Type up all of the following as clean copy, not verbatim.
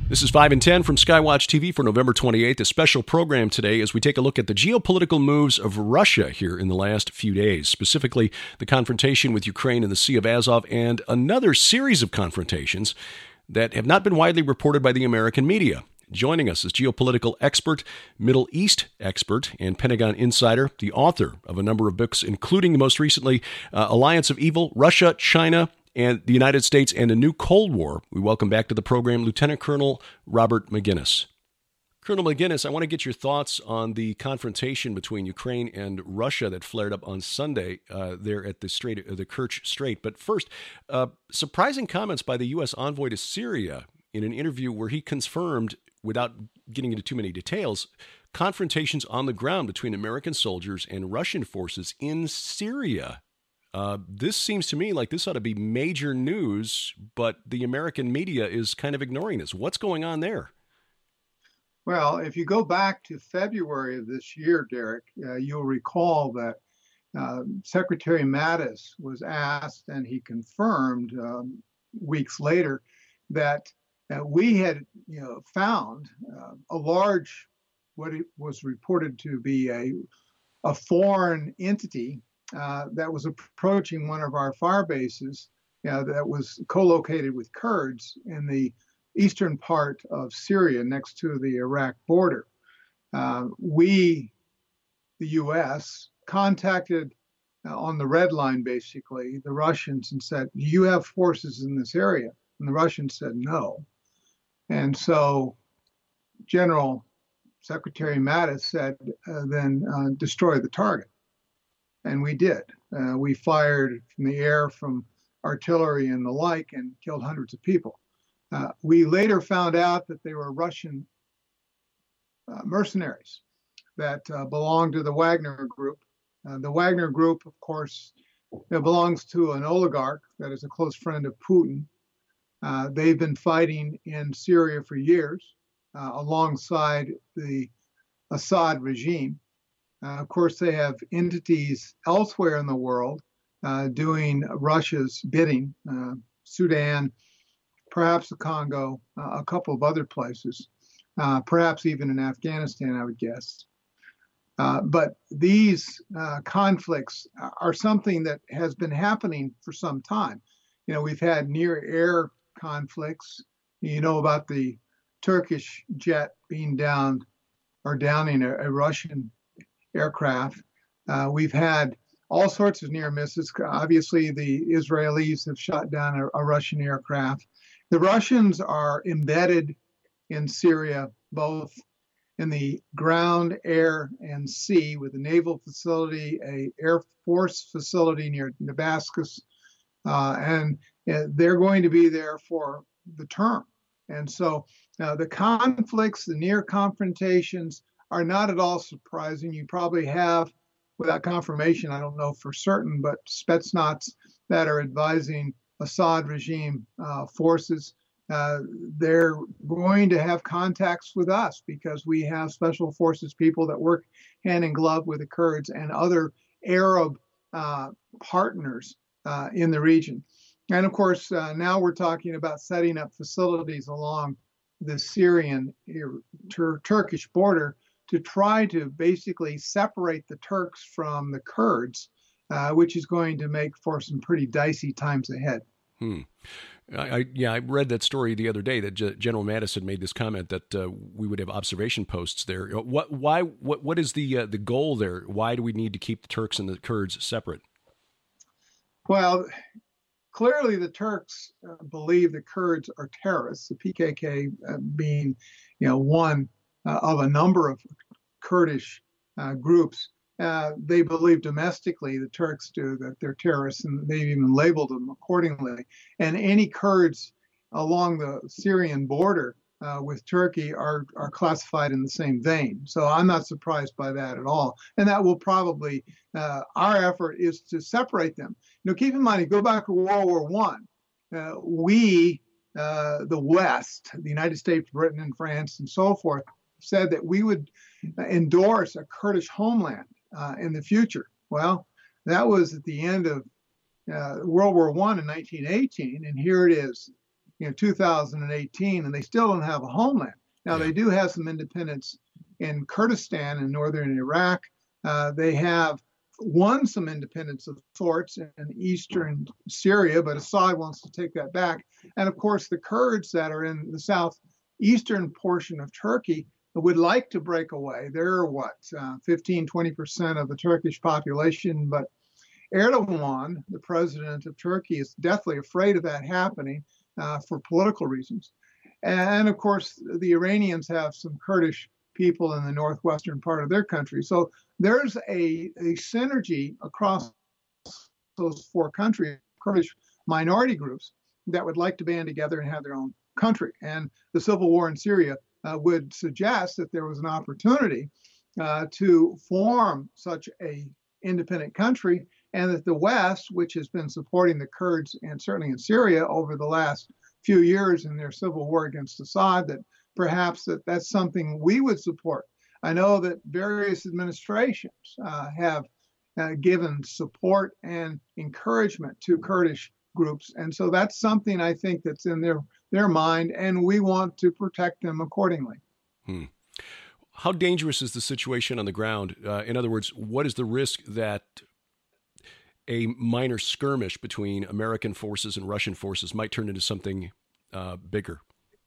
This is 5 and 10 from Skywatch TV for November 28th, a special program today as we take a look at the geopolitical moves of Russia here in the last few days, specifically the confrontation with Ukraine in the Sea of Azov and another series of confrontations that have not been widely reported by the American media. Joining us is geopolitical expert, Middle East expert, and Pentagon insider, the author of a number of books, including most recently Alliance of Evil, Russia, China, and the United States, and a New Cold War. We welcome back to the program Lieutenant Colonel Robert Maginnis. Colonel Maginnis, I want to get your thoughts on the confrontation between Ukraine and Russia that flared up on Sunday there at the Kerch Strait. But first, surprising comments by the U.S. envoy to Syria in an interview where he confirmed, without getting into too many details, confrontations on the ground between American soldiers and Russian forces in Syria. This seems to me like this ought to be major news, but the American media is kind of ignoring this. What's going on there? Well, if you go back to February of this year, Derek, you'll recall that Secretary Mattis was asked, and he confirmed weeks later that we had found a large, what it was reported to be a foreign entity that was approaching one of our fire bases that was co-located with Kurds in the eastern part of Syria next to the Iraq border. We, the U.S., contacted on the red line, basically, the Russians and said, do you have forces in this area? And the Russians said no. And so General Secretary Mattis said, then destroy the target. And we did. We fired from the air, from artillery and the like, and killed hundreds of people. We later found out that they were Russian mercenaries that belonged to the Wagner Group. The Wagner Group, of course, belongs to an oligarch that is a close friend of Putin. They've been fighting in Syria for years alongside the Assad regime. Of course, they have entities elsewhere in the world doing Russia's bidding, Sudan, perhaps the Congo, a couple of other places, perhaps even in Afghanistan, I would guess. But these conflicts are something that has been happening for some time. We've had near-air conflicts. You know about the Turkish jet being downing a Russian aircraft. We've had all sorts of near misses. Obviously, the Israelis have shot down a Russian aircraft. The Russians are embedded in Syria, both in the ground, air, and sea, with a naval facility, a Air Force facility near Damascus, and they're going to be there for the term. And so the conflicts, the near confrontations, are not at all surprising. You probably have, without confirmation, I don't know for certain, but Spetsnaz that are advising Assad regime forces, they're going to have contacts with us because we have special forces people that work hand in glove with the Kurds and other Arab partners in the region. And of course, now we're talking about setting up facilities along the Syrian Turkish border to try to basically separate the Turks from the Kurds, which is going to make for some pretty dicey times ahead. I read that story the other day that General Mattis had made this comment that we would have observation posts there. What is the goal there? Why do we need to keep the Turks and the Kurds separate? Well, clearly the Turks believe the Kurds are terrorists, the PKK being, one of a number of Kurdish groups. They believe domestically, the Turks do, that they're terrorists, and they've even labeled them accordingly. And any Kurds along the Syrian border with Turkey are classified in the same vein. So I'm not surprised by that at all. And that will probably, our effort is to separate them. Keep in mind, you go back to World War I, we, the West, the United States, Britain, and France, and so forth, said that we would endorse a Kurdish homeland in the future. Well, that was at the end of World War I in 1918, and here it is 2018, and they still don't have a homeland. Now, Yeah. they do have some independence in Kurdistan in northern Iraq. They have won some independence of sorts in eastern Syria, but Assad wants to take that back. And of course, the Kurds that are in the southeastern portion of Turkey would like to break away. They're 15, 20% of the Turkish population, but Erdogan, the president of Turkey, is deathly afraid of that happening for political reasons. And of course, the Iranians have some Kurdish people in the northwestern part of their country. So there's a synergy across those four countries, Kurdish minority groups that would like to band together and have their own country. And the civil war in Syria would suggest that there was an opportunity to form such a independent country, and that the West, which has been supporting the Kurds and certainly in Syria over the last few years in their civil war against Assad, that perhaps that's something we would support. I know that various administrations have given support and encouragement to Kurdish groups, and so that's something I think that's in their mind, and we want to protect them accordingly. How dangerous is the situation on the ground? In other words, what is the risk that a minor skirmish between American forces and Russian forces might turn into something bigger?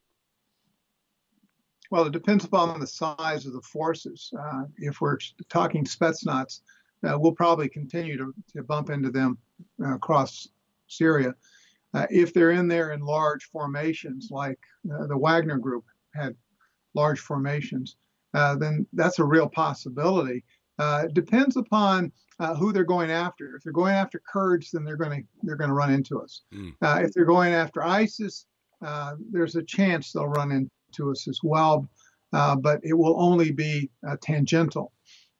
Well, it depends upon the size of the forces. If we're talking Spetsnaz, we'll probably continue to bump into them across Syria. If they're in there in large formations, like the Wagner Group had large formations, then that's a real possibility. It depends upon who they're going after. If they're going after Kurds, then they're going to run into us. If they're going after ISIS, there's a chance they'll run into us as well, but it will only be tangential.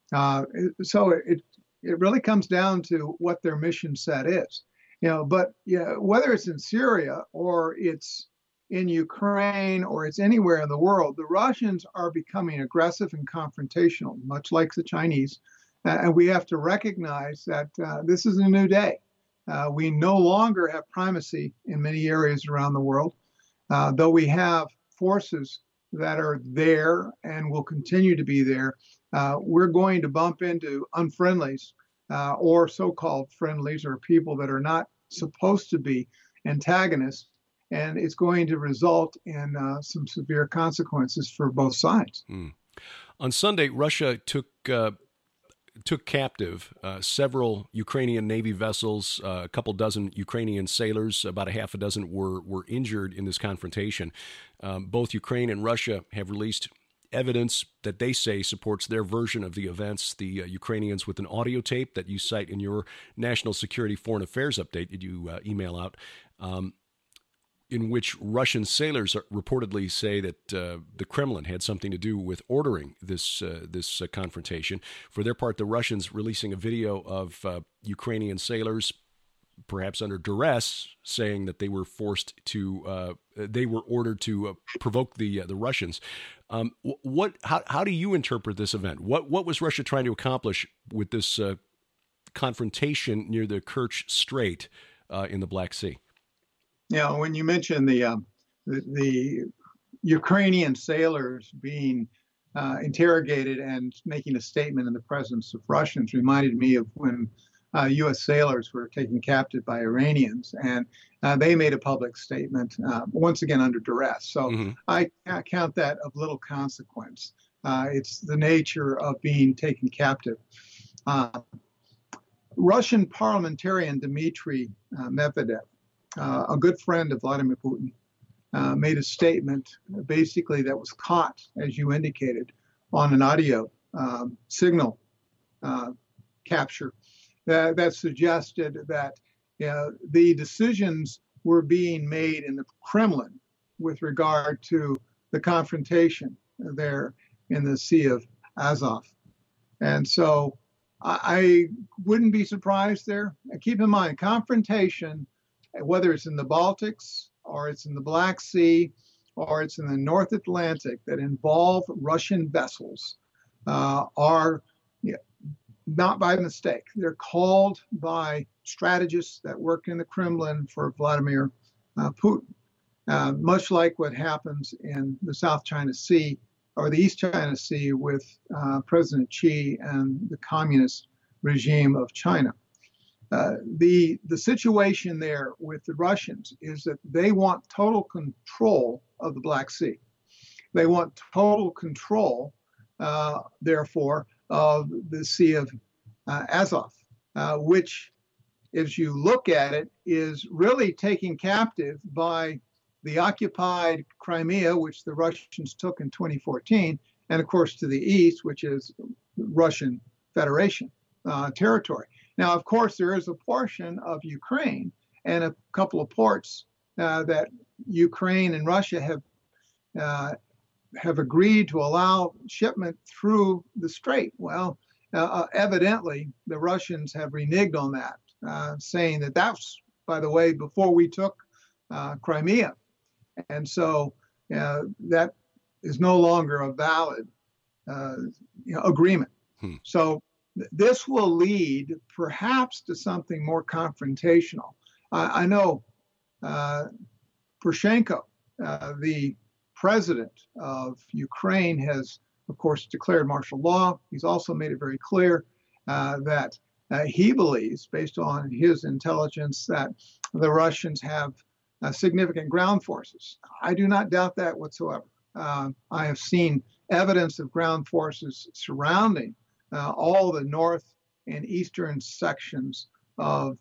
So it really comes down to what their mission set is. But whether it's in Syria or it's in Ukraine or it's anywhere in the world, the Russians are becoming aggressive and confrontational, much like the Chinese. And we have to recognize that this is a new day. We no longer have primacy in many areas around the world, though we have forces that are there and will continue to be there. We're going to bump into unfriendlies or so-called friendlies, or people that are not supposed to be antagonists. And it's going to result in some severe consequences for both sides. On Sunday, Russia took captive several Ukrainian Navy vessels, a couple dozen Ukrainian sailors, about a half a dozen were injured in this confrontation. Both Ukraine and Russia have released evidence that they say supports their version of the events. The Ukrainians with an audio tape that you cite in your National Security Foreign Affairs update that you email out, in which Russian sailors reportedly say that the Kremlin had something to do with ordering this confrontation. For their part, the Russians releasing a video of Ukrainian sailors, perhaps under duress, saying that they were they were ordered to provoke the Russians. How do you interpret this event? What was Russia trying to accomplish with this confrontation near the Kerch Strait in the Black Sea? When you mention the Ukrainian sailors being interrogated and making a statement in the presence of Russians, reminded me of when U.S. sailors were taken captive by Iranians, and they made a public statement, once again under duress. So I count that of little consequence. It's the nature of being taken captive. Russian parliamentarian Dmitry Medvedev, a good friend of Vladimir Putin, made a statement basically that was caught, as you indicated, on an audio signal capture that suggested that the decisions were being made in the Kremlin with regard to the confrontation there in the Sea of Azov. And so I wouldn't be surprised there. Keep in mind, confrontation, whether it's in the Baltics or it's in the Black Sea or it's in the North Atlantic, that involve Russian vessels are not by mistake. They're called by strategists that work in the Kremlin for Vladimir Putin. much like what happens in the South China Sea or the East China Sea with President Xi and the communist regime of China. The situation there with the Russians is that they want total control of the Black Sea. They want total control, therefore, of the Sea of Azov, which, if you look at it, is really taken captive by the occupied Crimea, which the Russians took in 2014, and of course to the east, which is Russian Federation territory. Now, of course, there is a portion of Ukraine and a couple of ports that Ukraine and Russia have agreed to allow shipment through the strait. Well, evidently, the Russians have reneged on that, saying that that's, by the way, before we took Crimea. And so that is no longer a valid agreement. So this will lead perhaps to something more confrontational. I know Poroshenko, the president of Ukraine, has, of course, declared martial law. He's also made it very clear that he believes, based on his intelligence, that the Russians have significant ground forces. I do not doubt that whatsoever. I have seen evidence of ground forces surrounding all the north and eastern sections of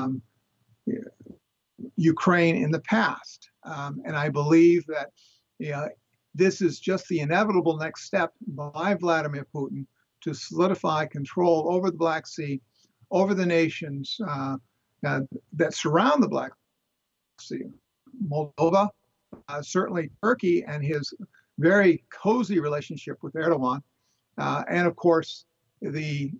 Ukraine in the past. And I believe that this is just the inevitable next step by Vladimir Putin to solidify control over the Black Sea, over the nations that surround the Black Sea. Moldova, certainly Turkey and his very cozy relationship with Erdogan, and of course the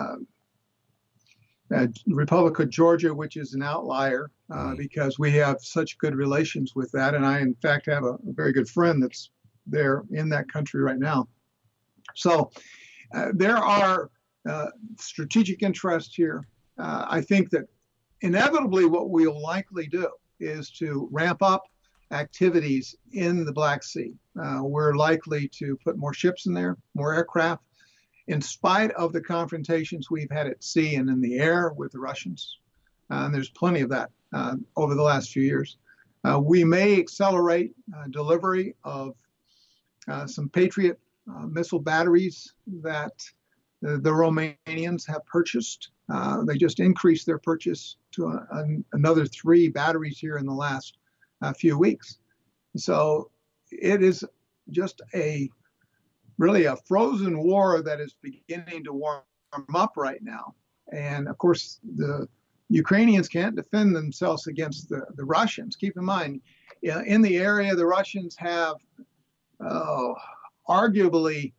Republic of Georgia, which is an outlier because we have such good relations with that. And I, in fact, have a very good friend that's there in that country right now. So there are strategic interests here. I think that inevitably what we'll likely do is to ramp up activities in the Black Sea. We're likely to put more ships in there, more aircraft, in spite of the confrontations we've had at sea and in the air with the Russians. And there's plenty of that over the last few years. We may accelerate delivery of some Patriot missile batteries that the Romanians have purchased. They just increased their purchase to another 3 batteries here in the last few weeks. So it is just really a frozen war that is beginning to warm up right now. And of course, the Ukrainians can't defend themselves against the Russians. Keep in mind, in the area, the Russians have arguably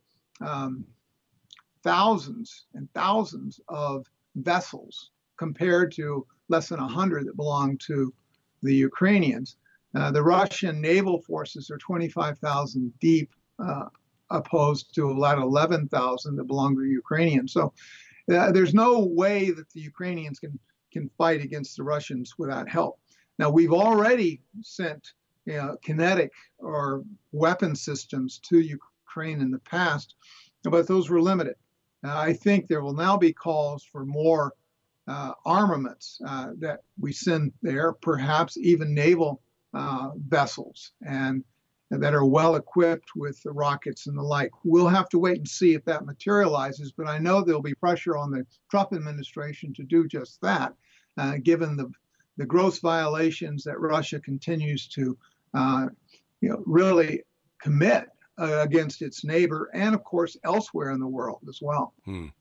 thousands and thousands of vessels compared to less than 100 that belong to the Ukrainians. The Russian naval forces are 25,000 deep, opposed to about 11,000 that belong to the Ukrainians. So there's no way that the Ukrainians can fight against the Russians without help. Now, we've already sent kinetic or weapon systems to Ukraine in the past, but those were limited. I think there will now be calls for more armaments that we send there, perhaps even naval vessels, and that are well equipped with the rockets and the like. We'll have to wait and see if that materializes, but I know there'll be pressure on the Trump administration to do just that, given the gross violations that Russia continues to really commit against its neighbor and, of course, elsewhere in the world as well.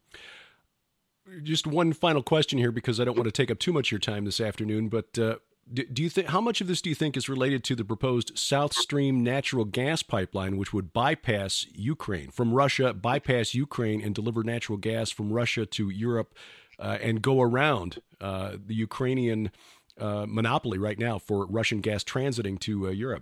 Just one final question here, because I don't want to take up too much of your time this afternoon, but do you think, how much of this do you think is related to the proposed South Stream natural gas pipeline, which would bypass Ukraine from Russia, bypass Ukraine and deliver natural gas from Russia to Europe and go around the Ukrainian monopoly right now for Russian gas transiting to Europe?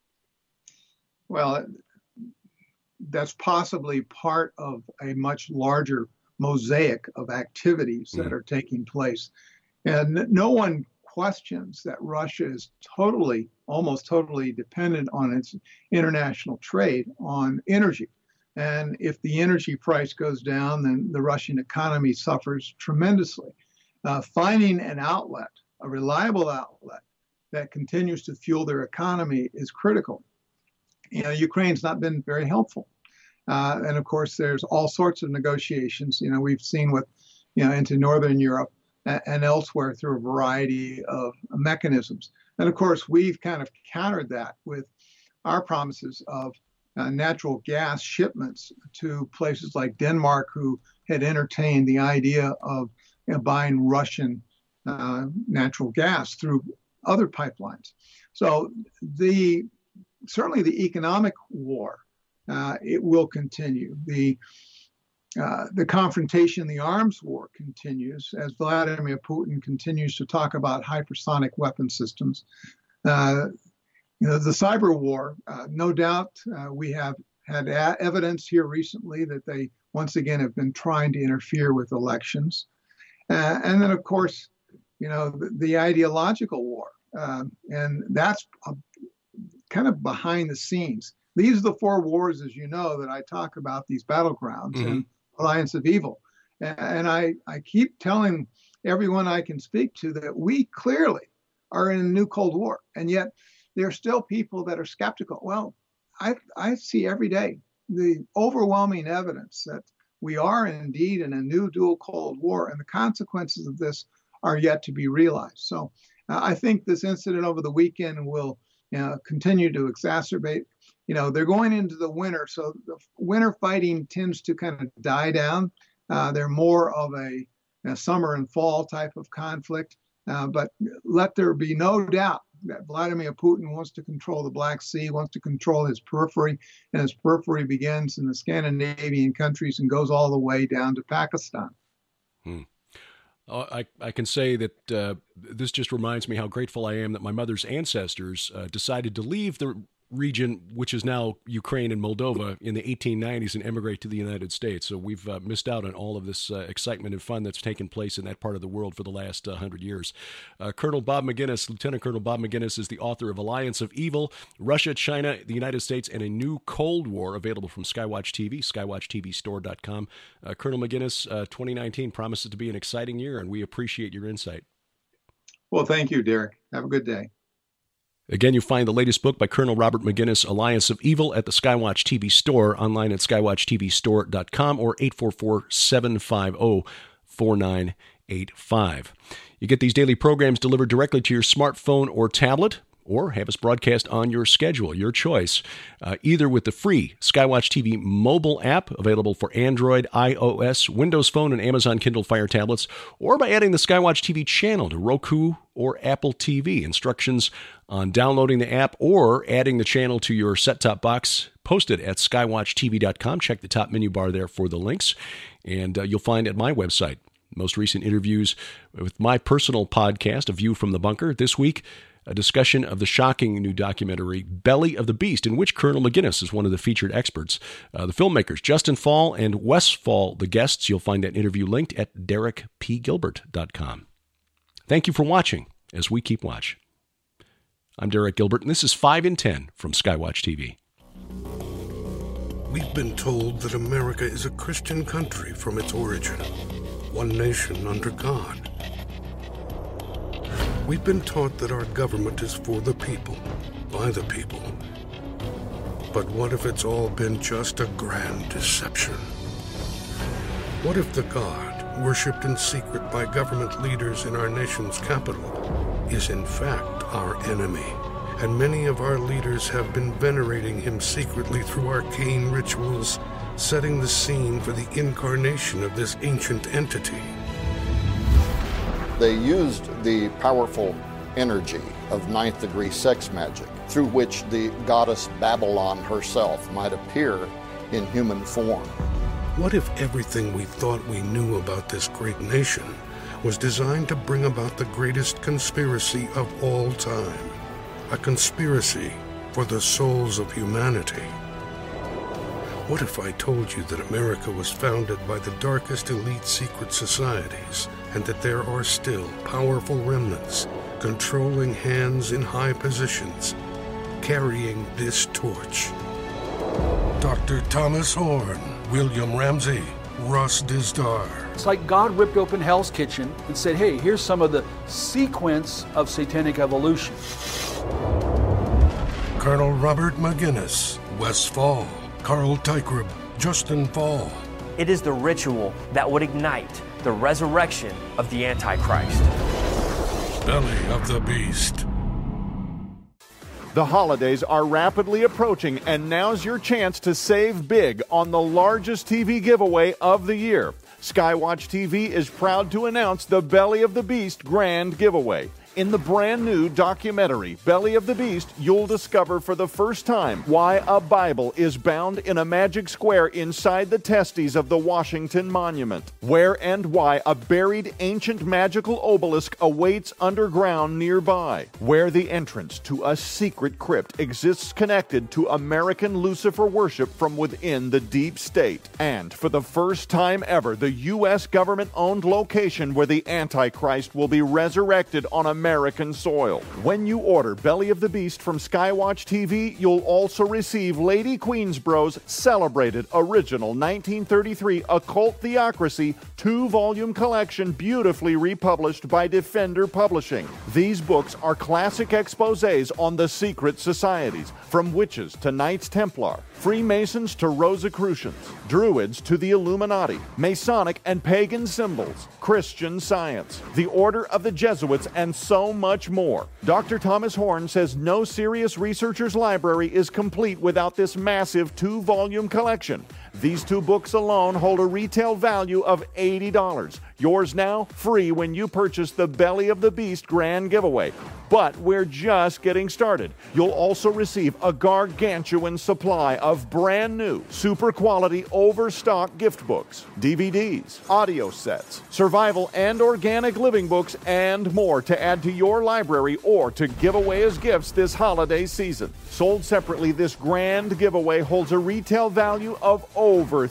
Well, that's possibly part of a much larger mosaic of activities that are taking place. And no one questions that Russia is almost totally dependent on its international trade on energy. And if the energy price goes down, then the Russian economy suffers tremendously. Finding an outlet, a reliable outlet that continues to fuel their economy is critical. Ukraine's not been very helpful. And of course, there's all sorts of negotiations. We've seen into Northern Europe and elsewhere through a variety of mechanisms. And of course, we've kind of countered that with our promises of natural gas shipments to places like Denmark, who had entertained the idea of buying Russian natural gas through other pipelines. So certainly the economic war, it will continue. The confrontation, the arms war continues as Vladimir Putin continues to talk about hypersonic weapon systems. The cyber war, no doubt, we have had evidence here recently that they once again have been trying to interfere with elections. And then, of course, the ideological war, and that's kind of behind the scenes. These are the four wars, as you know, that I talk about, these battlegrounds and alliance of evil. And I keep telling everyone I can speak to that we clearly are in a new Cold War. And yet there are still people that are skeptical. Well, I see every day the overwhelming evidence that we are indeed in a new dual Cold War, and the consequences of this are yet to be realized. So I think this incident over the weekend will continue to exacerbate. They're going into the winter, so the winter fighting tends to kind of die down. They're more of a summer and fall type of conflict. But let there be no doubt that Vladimir Putin wants to control the Black Sea, wants to control his periphery, and his periphery begins in the Scandinavian countries and goes all the way down to Pakistan. I can say that this just reminds me how grateful I am that my mother's ancestors decided to leave the region, which is now Ukraine and Moldova, in the 1890s and emigrate to the United States. So we've missed out on all of this excitement and fun that's taken place in that part of the world for the last 100 years. Colonel Bob Maginnis, Lieutenant Colonel Bob Maginnis, is the author of Alliance of Evil, Russia, China, the United States, and a New Cold War, available from Skywatch TV, skywatchtvstore.com. Colonel Maginnis, 2019 promises to be an exciting year, and we appreciate your insight. Well, thank you, Derek. Have a good day. Again, you find the latest book by Colonel Robert Maginnis, Alliance of Evil, at the Skywatch TV store, online at skywatchtvstore.com or 844-750-4985. You get these daily programs delivered directly to your smartphone or tablet, or have us broadcast on your schedule, your choice, either with the free Skywatch TV mobile app, available for Android, iOS, Windows Phone, and Amazon Kindle Fire tablets, or by adding the Skywatch TV channel to Roku or Apple TV. Instructions on downloading the app or adding the channel to your set-top box posted at skywatchtv.com. Check the top menu bar there for the links, and you'll find at my website most recent interviews with my personal podcast, A View from the Bunker. This week, a discussion of the shocking new documentary Belly of the Beast, in which Colonel Maginnis is one of the featured experts. The filmmakers, Justin Fall and Wes Fall, the guests. You'll find that interview linked at derekpgilbert.com. Thank you for watching as we keep watch. I'm Derek Gilbert, and this is 5 in 10 from Skywatch TV. We've been told that America is a Christian country from its origin, one nation under God. We've been taught that our government is for the people, by the people. But what if it's all been just a grand deception? What if the God, worshipped in secret by government leaders in our nation's capital, is in fact our enemy, and many of our leaders have been venerating him secretly through arcane rituals, setting the scene for the incarnation of this ancient entity? They used the powerful energy of ninth-degree sex magic, through which the goddess Babylon herself might appear in human form. What if everything we thought we knew about this great nation was designed to bring about the greatest conspiracy of all time? A conspiracy for the souls of humanity. What if I told you that America was founded by the darkest elite secret societies, and that there are still powerful remnants controlling hands in high positions, carrying this torch. Dr. Thomas Horn, William Ramsey, Russ Dizdar. It's like God ripped open Hell's Kitchen and said, hey, here's some of the sequence of satanic evolution. Colonel Robert McGinnis, Wes Fall, Carl Teichrob, Justin Fall. It is the ritual that would ignite the resurrection of the Antichrist. Belly of the Beast. The holidays are rapidly approaching, and now's your chance to save big on the largest TV giveaway of the year. Skywatch TV is proud to announce the Belly of the Beast Grand Giveaway. In the brand new documentary, Belly of the Beast, you'll discover for the first time why a Bible is bound in a magic square inside the testes of the Washington Monument, where and why a buried ancient magical obelisk awaits underground nearby, where the entrance to a secret crypt exists connected to American Lucifer worship from within the deep state, and for the first time ever, the U.S. government-owned location where the Antichrist will be resurrected on American soil. When you order Belly of the Beast from Skywatch TV, you'll also receive Lady Queensborough's celebrated original 1933 occult theocracy 2-volume collection beautifully republished by Defender Publishing. These books are classic exposés on the secret societies, from witches to Knights Templar, Freemasons to Rosicrucians, Druids to the Illuminati, Masonic and pagan symbols, Christian Science, the Order of the Jesuits, and so much more. Dr. Thomas Horn says no serious researcher's library is complete without this massive 2-volume collection. These 2 books alone hold a retail value of $80. Yours now, free when you purchase the Belly of the Beast Grand Giveaway. But we're just getting started. You'll also receive a gargantuan supply of brand new, super quality, overstock gift books, DVDs, audio sets, survival and organic living books, and more to add to your library or to give away as gifts this holiday season. Sold separately, this grand giveaway holds a retail value of over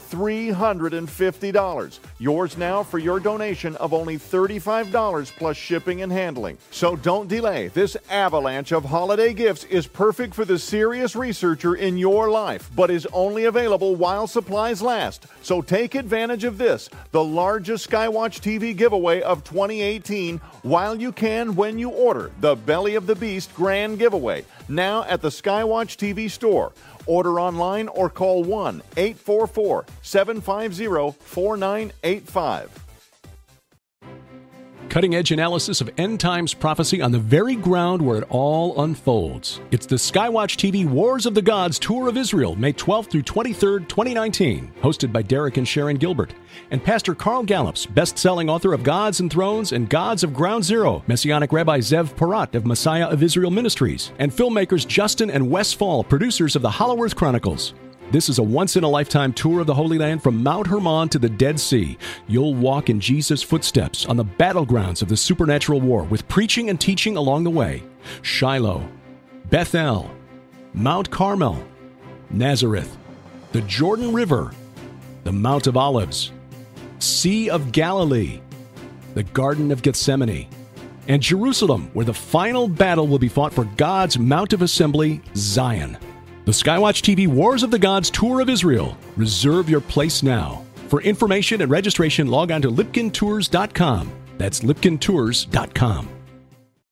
$350. Yours now for your donation of only $35 plus shipping and handling. So don't delay. This avalanche of holiday gifts is perfect for the serious researcher in your life, but is only available while supplies last. So take advantage of this, the largest Skywatch TV giveaway of 2018, while you can when you order the Belly of the Beast Grand Giveaway, now at the Skywatch TV store. Order online or call 1-844-750-4985. Cutting-edge analysis of end-times prophecy on the very ground where it all unfolds. It's the Skywatch TV Wars of the Gods Tour of Israel, May 12th through 23rd, 2019, hosted by Derek and Sharon Gilbert. And Pastor Carl Gallups, best-selling author of Gods and Thrones and Gods of Ground Zero, Messianic Rabbi Zev Porat of Messiah of Israel Ministries, and filmmakers Justin and Wes Fall, producers of the Hollow Earth Chronicles. This is a once-in-a-lifetime tour of the Holy Land from Mount Hermon to the Dead Sea. You'll walk in Jesus' footsteps on the battlegrounds of the supernatural war with preaching and teaching along the way. Shiloh, Bethel, Mount Carmel, Nazareth, the Jordan River, the Mount of Olives, Sea of Galilee, the Garden of Gethsemane, and Jerusalem, where the final battle will be fought for God's Mount of Assembly, Zion. The Skywatch TV Wars of the Gods Tour of Israel. Reserve your place now. For information and registration, log on to lipkintours.com. That's lipkintours.com.